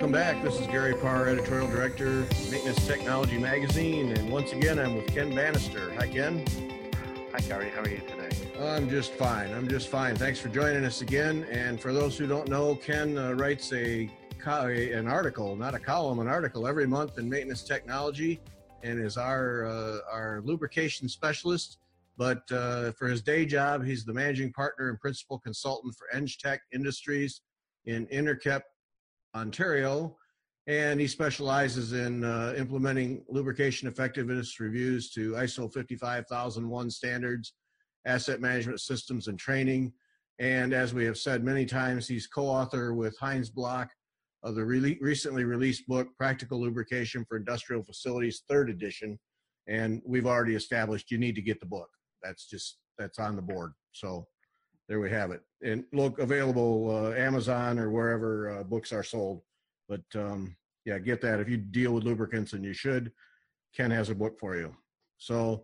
welcome back. This is Gary Parr, Editorial Director, Maintenance Technology Magazine, and once again, I'm with Ken Bannister. Hi, Ken. Hi, Gary. How are you today? I'm just fine. Thanks for joining us again. And for those who don't know, Ken writes an article, not a column, an article every month in Maintenance Technology, and is our lubrication specialist. But for his day job, he's the managing partner and principal consultant for EngTech Industries in Innerkep, Ontario, and he specializes in implementing lubrication effectiveness reviews to ISO 55001 standards, asset management systems, and training. And as we have said many times, he's co-author with Heinz Block of the recently released book, Practical Lubrication for Industrial Facilities, 3rd edition. And we've already established you need to get the book. That's on the board. So there we have it. And look, available Amazon or wherever books are sold. But yeah, get that. If you deal with lubricants, and you should, Ken has a book for you. So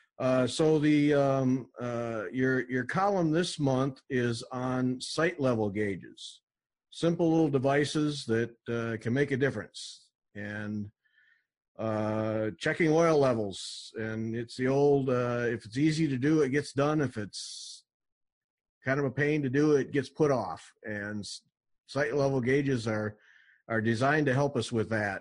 your column this month is on site level gauges, simple little devices that can make a difference, and checking oil levels. And it's the old, if it's easy to do, it gets done. If it's kind of a pain to do, it gets put off. And site level gauges are designed to help us with that.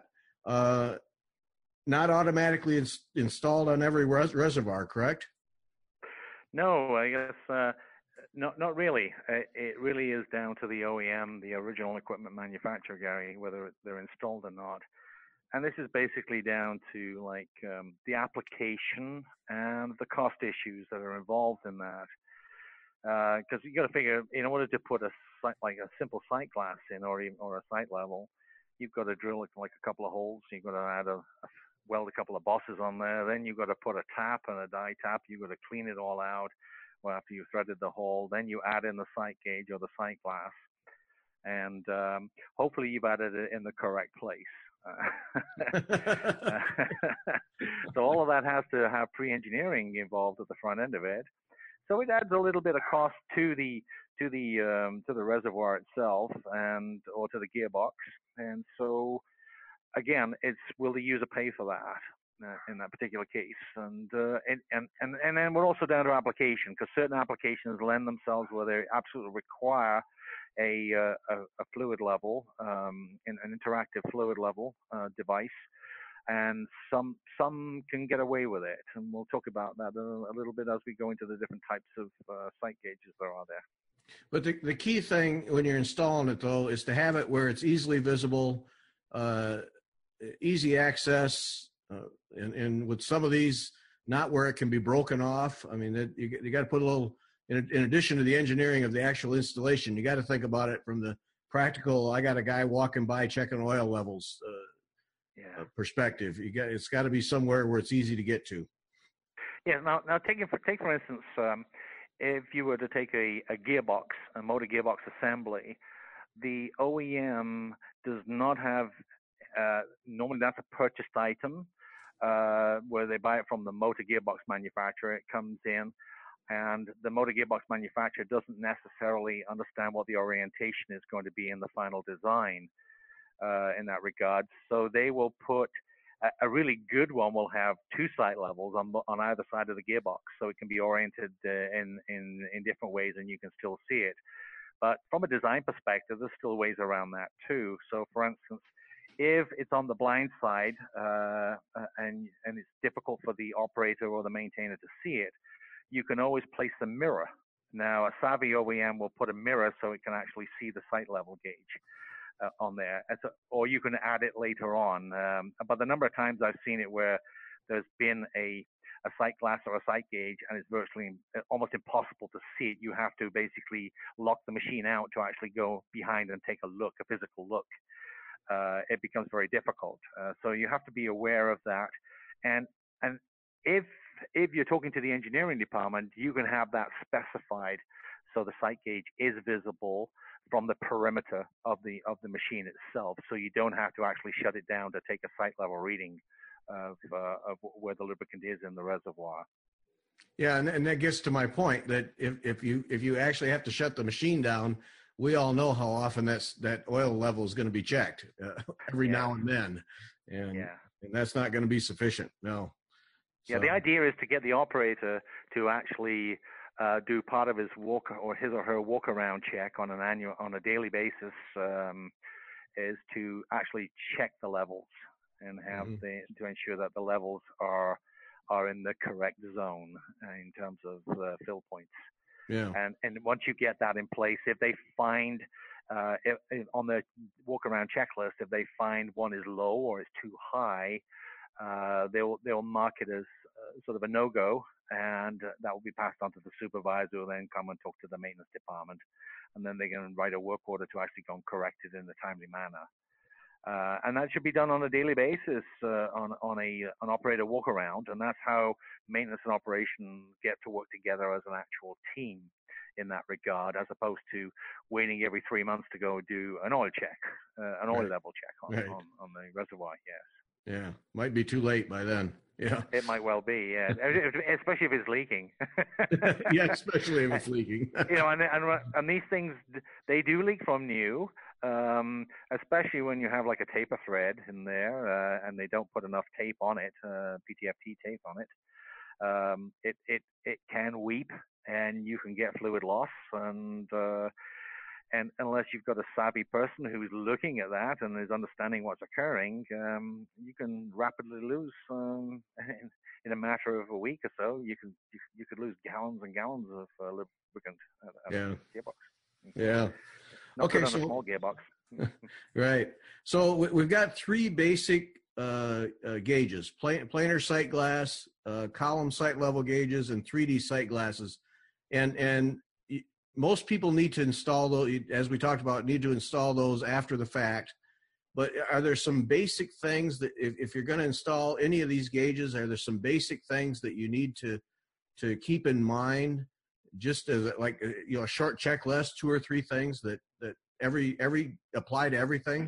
Not automatically installed on every reservoir, correct? No, I guess not really. It really is down to the OEM, the original equipment manufacturer, Gary, whether they're installed or not. And this is basically down to the application and the cost issues that are involved in that. Because you got to figure, in order to put a simple sight glass in, or a site level, you've got to drill like a couple of holes. You've got to weld a couple of bosses on there. Then you've got to put a tap and a die tap. You've got to clean it all out. Well, after you've threaded the hole, then you add in the sight gauge or the sight glass, and hopefully you've added it in the correct place. So all of that has to have pre-engineering involved at the front end of it. So it adds a little bit of cost to the reservoir itself, or to the gearbox. And so again, will the user pay for that in that particular case? And then we're also down to application, because certain applications lend themselves where they absolutely require a fluid level, an interactive fluid level device. And some can get away with it, and we'll talk about that a little bit as we go into the different types of sight gauges there are there. But the key thing when you're installing it, though, is to have it where it's easily visible, easy access, and with some of these, not where it can be broken off. I mean, you got to put a little, in addition to the engineering of the actual installation, you got to think about it from the practical, I got a guy walking by checking oil levels perspective. It's got to be somewhere where it's easy to get to. Yeah. Now take for instance, if you were to take a gearbox, a motor gearbox assembly, the OEM does not have. Normally, that's a purchased item where they buy it from the motor gearbox manufacturer. It comes in, and the motor gearbox manufacturer doesn't necessarily understand what the orientation is going to be in the final design. In that regard, so they will put a really good one will have 2 sight levels on either side of the gearbox, so it can be oriented in different ways, and you can still see it. But from a design perspective, there's still ways around that too. So, for instance, if it's on the blind side and it's difficult for the operator or the maintainer to see it, you can always place a mirror. Now, a savvy OEM will put a mirror so it can actually see the sight level gauge on there, or you can add it later on. But the number of times I've seen it where there's been a sight glass or a sight gauge, and it's virtually almost impossible to see it. You have to basically lock the machine out to actually go behind and take a physical look. It becomes very difficult. So you have to be aware of that. And if you're talking to the engineering department, you can have that specified so the sight gauge is visible from the perimeter of the machine itself, so you don't have to actually shut it down to take a site level reading of where the lubricant is in the reservoir. Yeah, and that gets to my point that if you actually have to shut the machine down, we all know how often that oil level is going to be checked every now and then, and that's not going to be sufficient. No. Yeah, the idea is to get the operator to actually do part of his walk or her walk around check on a daily basis, is to actually check the levels and have to ensure that the levels are in the correct zone in terms of fill points. Yeah. And once you get that in place, if they find if on the walk around checklist, if they find one is low or is too high, they'll mark it as sort of a no-go, and that will be passed on to the supervisor, who will then come and talk to the maintenance department, and then they can write a work order to actually go and correct it in a timely manner. And that should be done on a daily basis on an operator walk around, and that's how maintenance and operation get to work together as an actual team in that regard, as opposed to waiting every 3 months to go do an oil check, an oil level check on the reservoir. Yes. Yeah, might be too late by then. Yeah, it might well be. Yeah, especially if it's leaking. Yeah, especially if it's leaking. And these things, they do leak from new, especially when you have like a taper thread in there, and they don't put enough tape on it, PTFE tape on it. It can weep, and you can get fluid loss, and unless you've got a savvy person who's looking at that and is understanding what's occurring, you can rapidly lose in a matter of a week or so. You could lose gallons and gallons of lubricant out of the gearbox. Yeah. Not good on a small gearbox. Right. So we've got three basic gauges: planar sight glass, column sight level gauges, and 3D sight glasses, and most people need to install those, as we talked about, need to install those after the fact. But are there some basic things that if you're going to install any of these gauges, are there some basic things that you need to keep in mind, just as like a short checklist, 2 or 3 things that every apply to everything?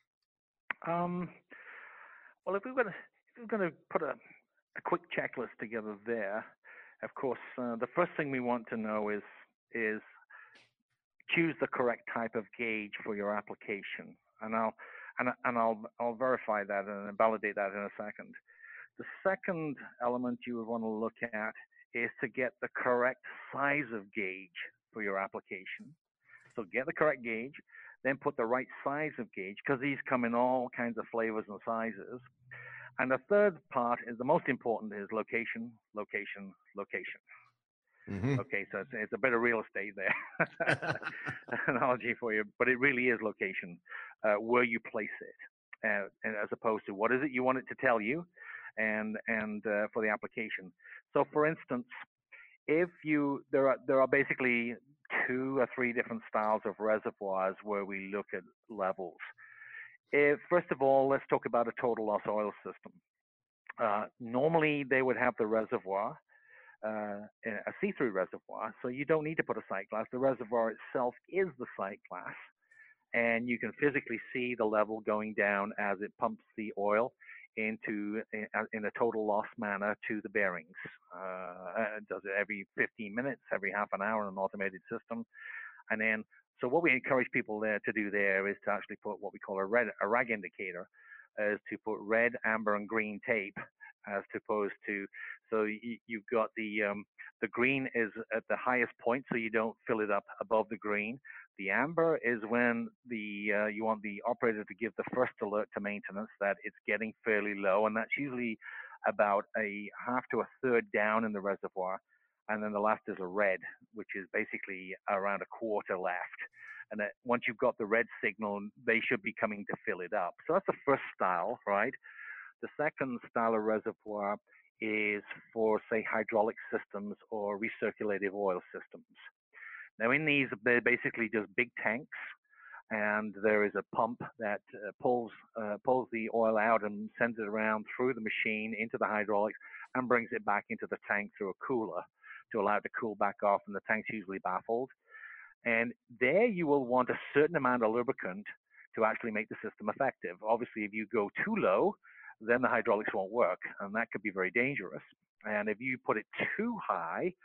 Well, if we're going to put a quick checklist together there, of course, the first thing we want to know is choose the correct type of gauge for your application, and I'll verify that and validate that in a second. The second element you would want to look at is to get the correct size of gauge for your application. So get the correct gauge, then put the right size of gauge, because these come in all kinds of flavors and sizes. And the third part is the most important, is location, location, location. Mm-hmm. Okay, so it's a bit of real estate there, analogy for you, but it really is location, where you place it, and as opposed to what is it you want it to tell you, and for the application. So, for instance, if there are basically 2 or 3 different styles of reservoirs where we look at levels. First of all, let's talk about a total loss oil system. Normally, they would have the reservoir. A see-through reservoir, so you don't need to put a sight glass. The reservoir itself is the sight glass, and you can physically see the level going down as it pumps the oil in a total loss manner to the bearings. It does it every 15 minutes, every half an hour in an automated system. And then, so what we encourage people there to do there is to actually put what we call a rag indicator, is to put red, amber, and green tape, as opposed to, so you've got the green is at the highest point, so you don't fill it up above the green. The amber is when you want the operator to give the first alert to maintenance that it's getting fairly low, and that's usually about a half to a third down in the reservoir. And then the last is a red, which is basically around a quarter left. And that once you've got the red signal, they should be coming to fill it up. So that's the first style, right? The second style of reservoir is for, say, hydraulic systems or recirculative oil systems. Now, in these, they're basically just big tanks, and there is a pump that pulls the oil out and sends it around through the machine into the hydraulics and brings it back into the tank through a cooler to allow it to cool back off, and the tank's usually baffled. And there you will want a certain amount of lubricant to actually make the system effective. Obviously, if you go too low, then the hydraulics won't work, and that could be very dangerous. And if you put it too high,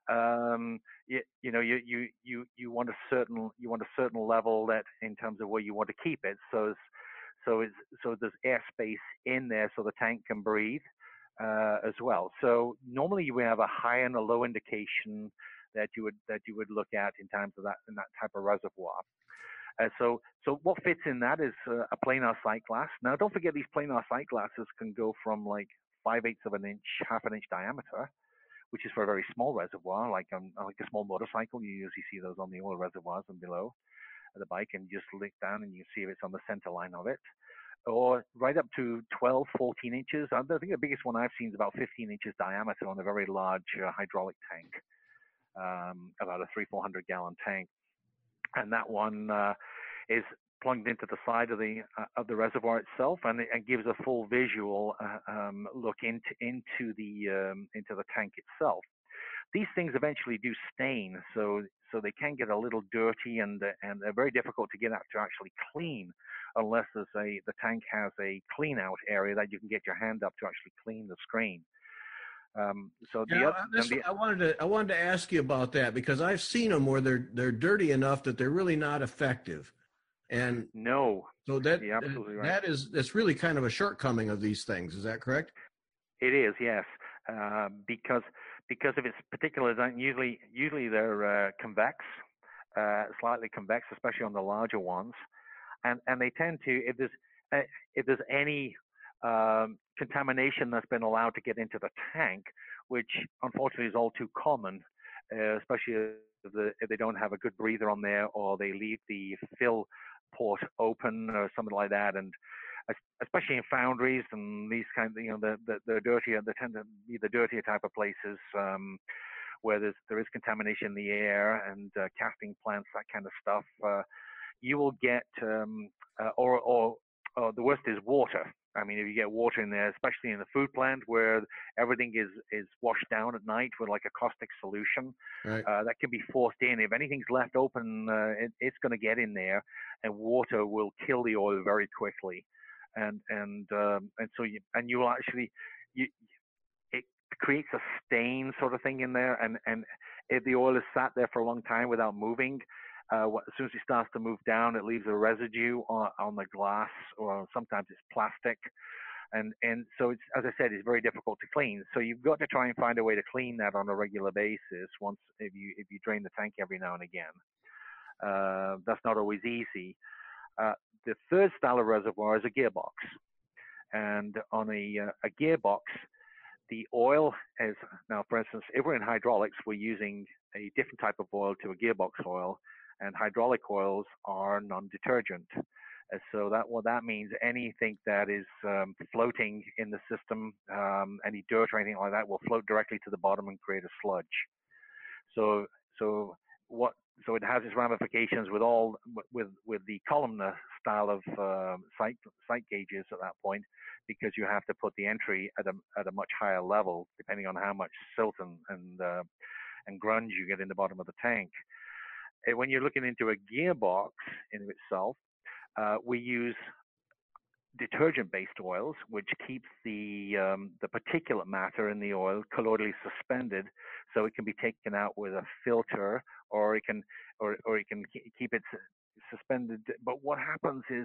You want a certain level that in terms of where you want to keep it. So there's airspace in there so the tank can breathe as well. So normally you would have a high and a low indication that you would look at in terms of that in that type of reservoir. So what fits in that is a planar sight glass. Now don't forget these planar sight glasses can go from like 5/8 of an inch, half an inch diameter, which is for a very small reservoir, like a small motorcycle. You usually see those on the oil reservoirs and below the bike, and you just look down and you see if it's on the center line of it, or right up to 12, 14 inches. I think the biggest one I've seen is about 15 inches diameter on a very large hydraulic tank, about a 300-400 gallon tank, and that one is plugged into the side of the reservoir itself, and it gives a full visual look into the tank itself. These things eventually do stain, so they can get a little dirty, and they're very difficult to get out to actually clean, unless the tank has a clean out area that you can get your hand up to actually clean the screen. I wanted to ask you about that, because I've seen them where they're dirty enough that they're really not effective. And no, so you're absolutely right. that's really kind of a shortcoming of these things. Is that correct? It is, yes, because of its particular design. Usually they're convex, slightly convex, especially on the larger ones, and they tend to, if there's any contamination that's been allowed to get into the tank, which unfortunately is all too common, especially if they don't have a good breather on there, or they leave the fill port open or something like that, and especially in foundries and these kind of, the dirtier, they tend to be the dirtier type of places where there is contamination in the air, and casting plants, that kind of stuff. You will get, or the worst is water. I mean, if you get water in there, especially in the food plant where everything is washed down at night with like a caustic solution, right, that can be forced in. If anything's left open, it's going to get in there, and water will kill the oil very quickly. And so you will actually, it creates a stain sort of thing in there, and if the oil is sat there for a long time without moving, as soon as it starts to move down, it leaves a residue on the glass, or sometimes it's plastic, and so it's, as I said, it's very difficult to clean. So you've got to try and find a way to clean that on a regular basis. If you drain the tank every now and again, that's not always easy. The third style of reservoir is a gearbox, and on a gearbox, the oil is, now for instance, if we're in hydraulics, we're using a different type of oil to a gearbox oil, and hydraulic oils are non-detergent. So what that means, anything that is floating in the system, any dirt or anything like that, will float directly to the bottom and create a sludge. So it has its ramifications with the columnar style of sight gauges at that point, because you have to put the entry at a much higher level, depending on how much silt and grunge you get in the bottom of the tank. When you're looking into a gearbox in itself, we use detergent-based oils, which keeps the particulate matter in the oil colloidally suspended, so it can be taken out with a filter, or it can keep it suspended. But what happens is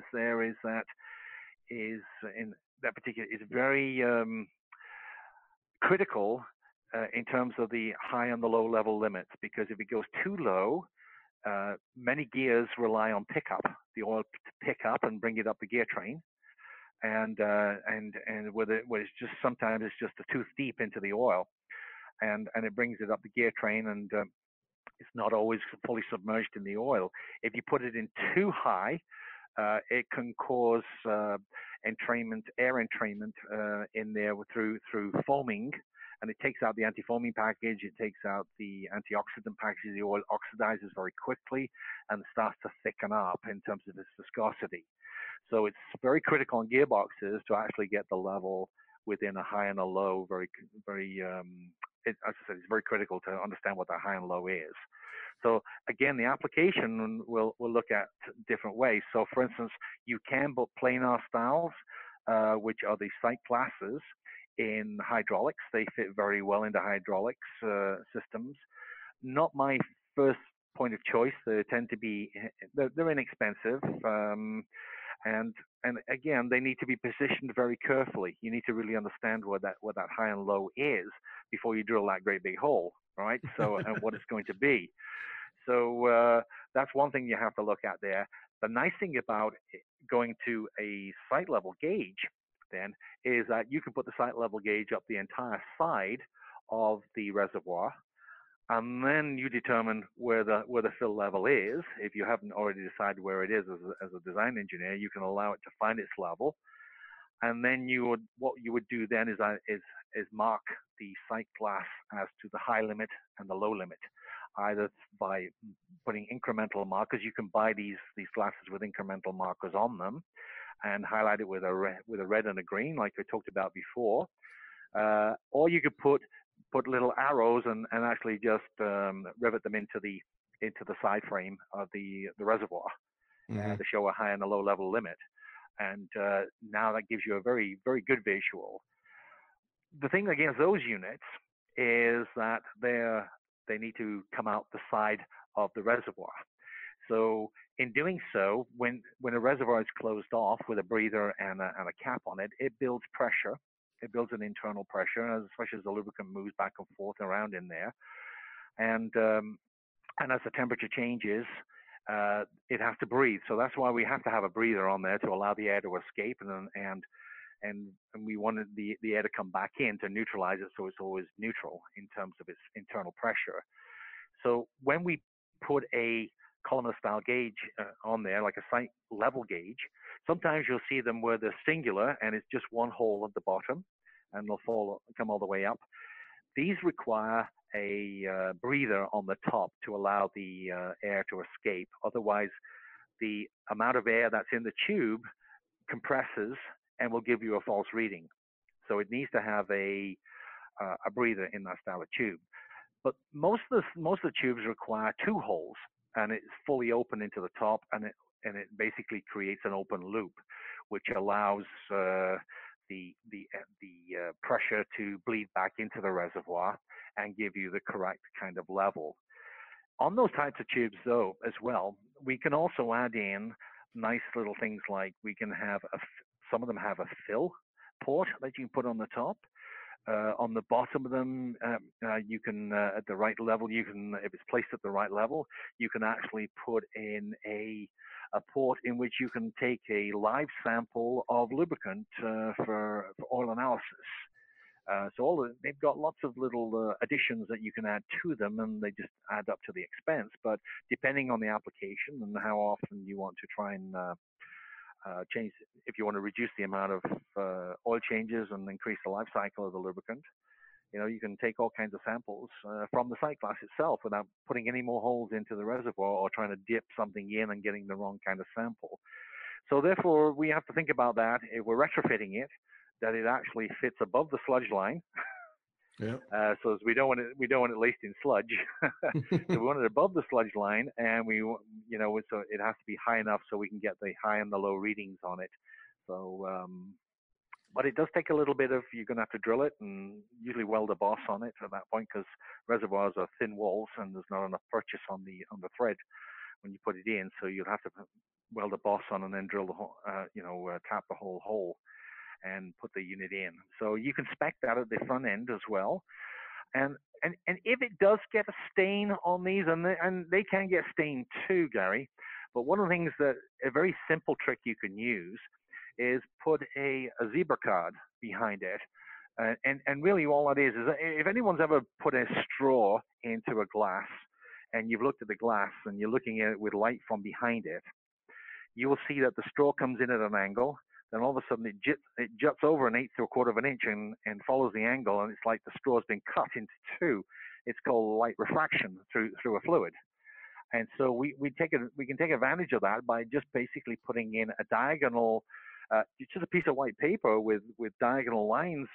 in that particular is very critical in terms of the high and the low level limits, because if it goes too low, many gears rely on pickup, the oil to pick up and bring it up the gear train, and where it's just sometimes it's just a tooth deep into the oil, and it brings it up the gear train, and it's not always fully submerged in the oil. If you put it in too high, it can cause air entrainment in there through foaming, and it takes out the anti-foaming package, it takes out the antioxidant package. The oil oxidizes very quickly and starts to thicken up in terms of its viscosity. So it's very critical in gearboxes to actually get the level within a high and a low. As I said, it's very critical to understand what that high and low is. So again, the application will look at different ways. So for instance, you can put planar styles, which are the sight glasses, in hydraulics. They fit very well into hydraulics systems. not my first point of choice. They tend to be they're inexpensive, and again they need to be positioned very carefully. You need to really understand what that high and low is before you drill that great big hole, right? So and what it's going to be. So that's one thing you have to look at there. The nice thing about going to a site level gauge then is that you can put the site level gauge up the entire side of the reservoir, and then you determine where the fill level is. If you haven't already decided where it is as a design engineer, you can allow it to find its level, and then what you would do then is mark the site glass as to the high limit and the low limit, either by putting incremental markers. You can buy these glasses with incremental markers on them, and highlight it with a red and a green, like I talked about before. Or you could put little arrows and actually just rivet them into the side frame of the reservoir to show a high and a low level limit. And now that gives you a very, very good visual. The thing against those units is that they need to come out the side of the reservoir. So in doing so, when a reservoir is closed off with a breather and a cap on it, it builds pressure. It builds an internal pressure, especially as the lubricant moves back and forth around in there. And as the temperature changes, it has to breathe. So that's why we have to have a breather on there to allow the air to escape, and we wanted the air to come back in to neutralize it, so it's always neutral in terms of its internal pressure. So when we put a columnar style gauge on there, like a site level gauge, sometimes you'll see them where they're singular and it's just one hole at the bottom, and they'll come all the way up. These require a breather on the top to allow the air to escape. Otherwise, the amount of air that's in the tube compresses and will give you a false reading. So it needs to have a breather in that style of tube. But most of the tubes require two holes, and it's fully open into the top, and it basically creates an open loop, which allows the pressure to bleed back into the reservoir and give you the correct kind of level. On those types of tubes, though, as well, we can also add in nice little things like we can have some of them have a fill port that you can put on the top. On the bottom of them, you can, at the right level, you can, if it's placed at the right level, you can actually put in a port in which you can take a live sample of lubricant for oil analysis. So they've got lots of little additions that you can add to them, and they just add up to the expense. But depending on the application and how often you want to try and change, if you want to reduce the amount of oil changes and increase the life cycle of the lubricant, you can take all kinds of samples from the sight glass itself without putting any more holes into the reservoir or trying to dip something in and getting the wrong kind of sample. So therefore, we have to think about that if we're retrofitting it, that it actually fits above the sludge line. Yep. So as we don't want it laced in sludge. So we want it above the sludge line, and so it has to be high enough so we can get the high and the low readings on it. So, but it does take a little bit you're going to have to drill it and usually weld a boss on it at that point, because reservoirs are thin walls and there's not enough purchase on the thread when you put it in. So you'll have to weld a boss on and then drill the hole, tap the whole hole and put the unit in. So you can spec that at the front end as well. And if it does get a stain on these, and they can get stained too, Gary, but one of the things that a very simple trick you can use is put a zebra card behind it. And really all it is if anyone's ever put a straw into a glass and you've looked at the glass and you're looking at it with light from behind it, you will see that the straw comes in at an angle. Then all of a sudden it juts over an eighth to a quarter of an inch and follows the angle, and it's like the straw's been cut into two. It's called light refraction through a fluid. And so we can take advantage of that by just basically putting in a diagonal, just a piece of white paper with diagonal lines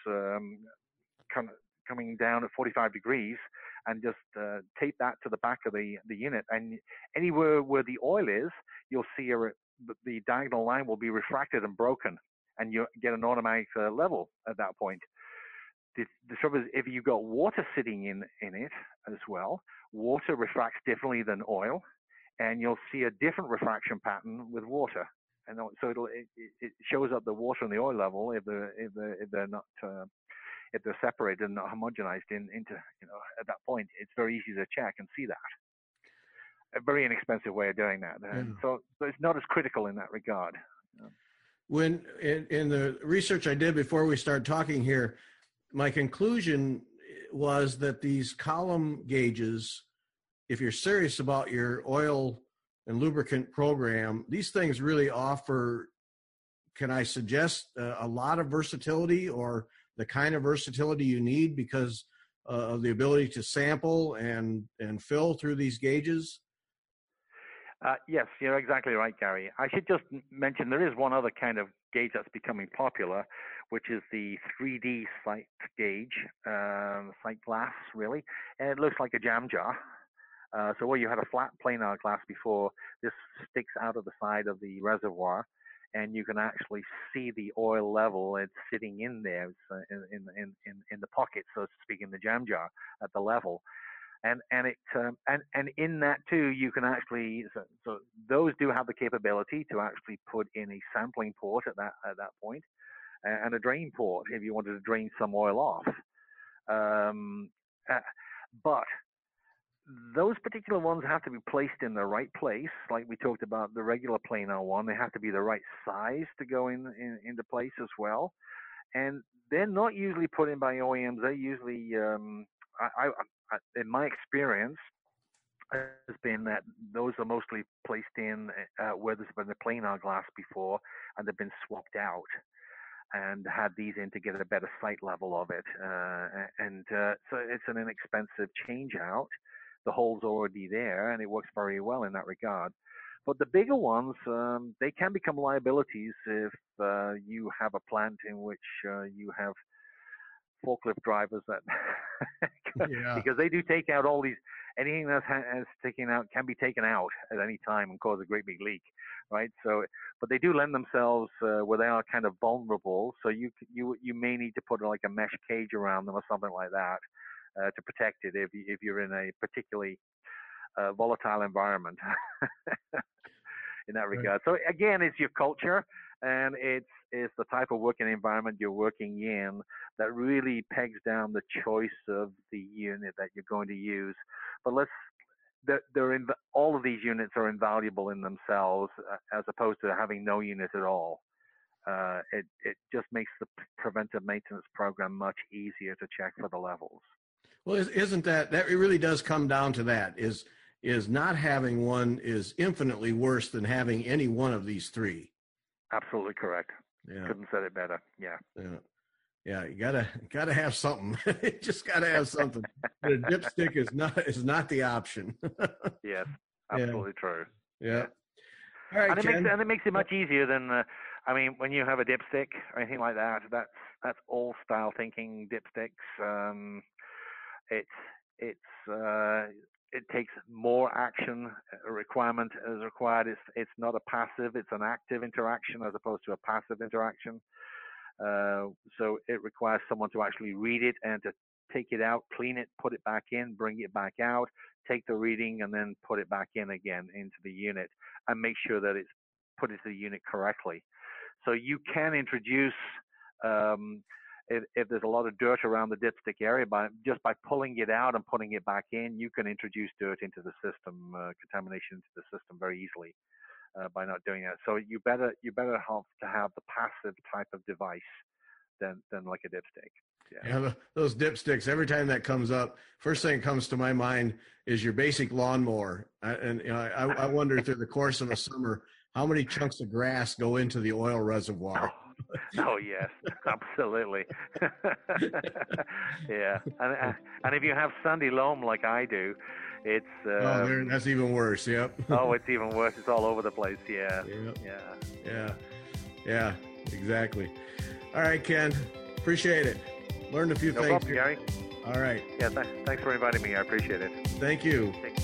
coming down at 45 degrees, and just tape that to the back of the unit. And anywhere where the oil is, you'll see the diagonal line will be refracted and broken, and you get an automatic level at that point. trouble is if you've got water sitting in it as well, water refracts differently than oil, and you'll see a different refraction pattern with water. And so it shows up the water and the oil level if they're not if they're separated and not homogenized into at that point. It's very easy to check and see that. A very inexpensive way of doing that. And so it's not as critical in that regard. When in the research I did before we started talking here, my conclusion was that these column gauges, if you're serious about your oil and lubricant program, these things really offer, can I suggest, a lot of versatility, or the kind of versatility you need because of the ability to sample and fill through these gauges? Yes, you're exactly right, Gary. I should just mention there is one other kind of gauge that's becoming popular, which is the 3D sight gauge, sight glass, really. And it looks like a jam jar. So where you had a flat planar glass before, this sticks out of the side of the reservoir, and you can actually see the oil level. It's sitting in there, in the pocket, so to speak, in the jam jar at the level. And in that too, you can actually, so those do have the capability to actually put in a sampling port at that point, and a drain port if you wanted to drain some oil off. But those particular ones have to be placed in the right place, like we talked about the regular planar one. They have to be the right size to go into place as well, and they're not usually put in by OEMs. They're usually in my experience, has been that those are mostly placed in where there's been the planar glass before, and they've been swapped out and had these in to get a better sight level of it. So it's an inexpensive change out. The hole's already there, and it works very well in that regard. But the bigger ones, they can become liabilities if you have a plant in which you have forklift drivers that because they do take out all these, anything that's taken out can be taken out at any time and cause a great big leak, right? So, but they do lend themselves where they are kind of vulnerable. So you may need to put like a mesh cage around them or something like that to protect it if you're in a particularly volatile environment in that regard. So again, it's your culture, and it's the type of working environment you're working in that really pegs down the choice of the unit that you're going to use. But all of these units are invaluable in themselves, as opposed to having no unit at all. It just makes the preventive maintenance program much easier to check for the levels. Well, isn't that it really does come down to that, is not having one is infinitely worse than having any one of these three. Absolutely correct. Yeah. Couldn't said it better. Yeah. Yeah. You gotta have something. You just gotta have something. But a dipstick is not the option. Yes. Absolutely true. Yeah. All right, and it makes it much easier than when you have a dipstick or anything like that. That's old style thinking dipsticks. It takes more action requirement as required. It's not a passive, it's an active interaction as opposed to a passive interaction. So it requires someone to actually read it and to take it out, clean it, put it back in, bring it back out, take the reading, and then put it back in again into the unit and make sure that it's put into the unit correctly. So you can introduce if there's a lot of dirt around the dipstick area, just by pulling it out and putting it back in, you can introduce dirt into the system, contamination into the system very easily by not doing that. So you better have to have the passive type of device than like a dipstick. Yeah, those dipsticks, every time that comes up, first thing that comes to my mind is your basic lawnmower. I wonder through the course of a summer, how many chunks of grass go into the oil reservoir? Oh yes, absolutely. Yeah, and if you have sandy loam like I do, it's that's even worse. Yep. Oh, it's even worse. It's all over the place. Yeah. Yep. Yeah. Exactly. All right, Ken. Appreciate it. Learned a few things. No problem, Gary. All right. Yeah. Thanks for inviting me. I appreciate it. Thank you.